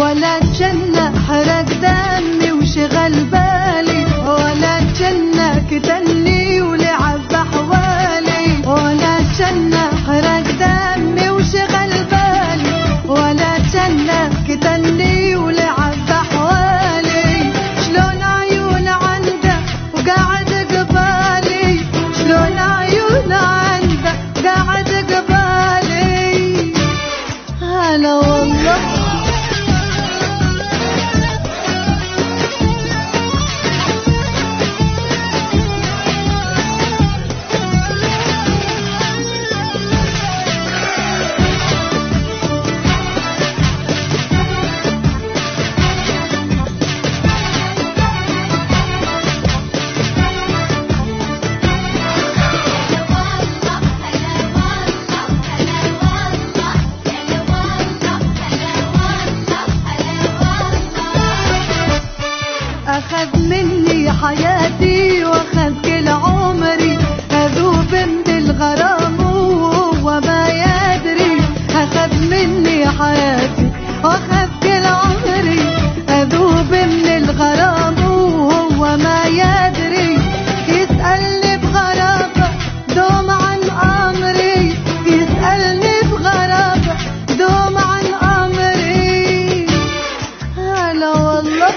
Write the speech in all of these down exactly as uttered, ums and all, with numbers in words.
ولا جنة حرق دمي وشغل بالي، ولا جنة كتلني ولعب بحوالي، ولا جنة حرق دمي وشغل بالي، ولا جنة كتلني ولعب بحوالي. شلون عيون عنده وقاعد قبالي، شلون عيون عنده قاعد قبالي. هلا والله أخذ مني حياتي وأخذ كل عمري، أذوب من الغرام وهو ما يدري. أخذ مني حياتي وأخذ كل عمري، أذوب من الغرام وهو ما يدري. يسألني بغرابة دوم عن أمري، يسألني بغرابة دوم عن أمري. هلا والله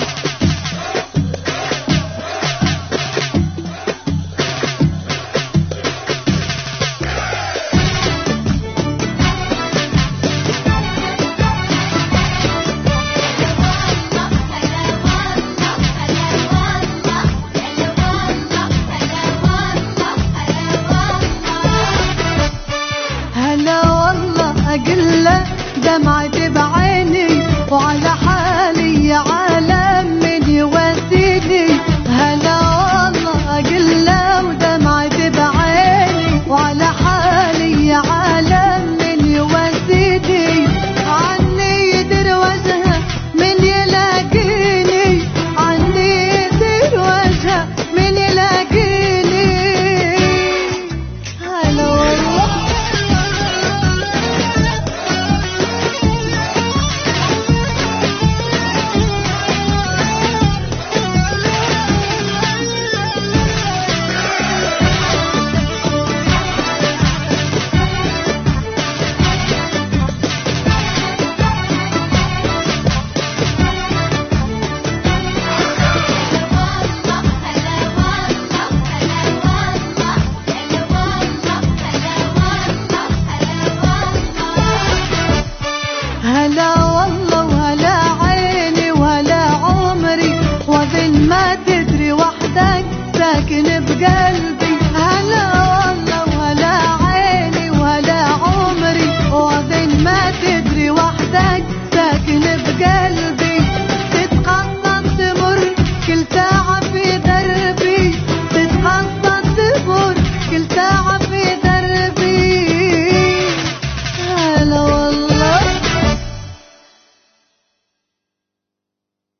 أقله دمعتي بعيني وعلى حالي يا عالم من يوديني.